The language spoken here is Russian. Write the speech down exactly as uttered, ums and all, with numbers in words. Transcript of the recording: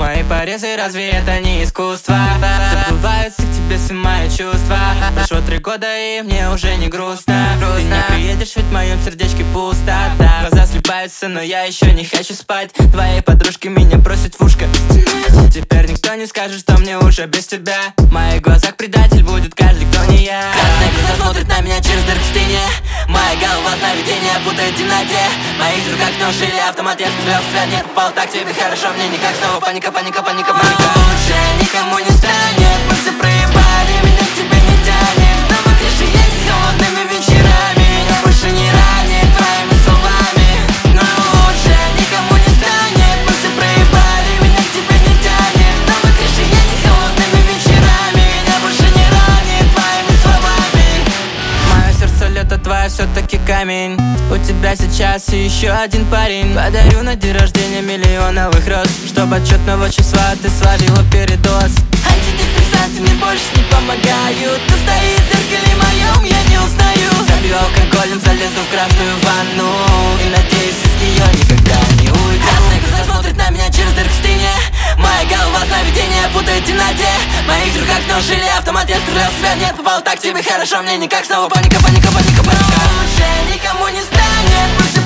Мои порезы, разве это не искусство? Забываются к тебе все мои чувства. Прошло три года и мне уже не грустно. Ты не приедешь, ведь в моем сердечке пустота. Глаза слипаются, но я еще не хочу спать. Твои подружки меня просят в ушко. Теперь никто не скажет, что мне уже без тебя. В моих глазах предатель будет каждый, кто не я. Красные глаза смотрят на меня через дырку в стене. Моя голова сновидения путает в темноте. В моих руках нож или автомат, я стрелял в взгляд, не попал. Так тебе хорошо, мне никак. Снова паника, паника, паника, паника. Лучше никому не станет. Мы все проебали, меня к тебе не тянет. Снова крыши едет с холодными вечерами. Меня больше не ранит твоими словами. Но лучше никому не станет. Мы все проебали, меня к тебе не тянет. Снова крыши едет с холодными вечерами. Меня больше не ранит твоими словами. Мое сердце лето, твое все-таки камень. У тебя сейчас еще один парень. Подарю на день рождения миллион новых роз, чтобы от четного числа ты словила передоз. Антидепрессанты мне больше не помогают. Ты стоит в зеркале моем, я не узнаю. Забью алкоголем, залезу в красную ванну и надеюсь, из нее никогда не уйду. Красные глаза смотрят на меня через дырку в стене. Моя голова сновидения путает в темноте. В моих руках нож или автомат, я стрелял в себя, нет попал. Так тебе хорошо, мне никак. Снова паника, паника, паника, паника. Лучше никому не станет.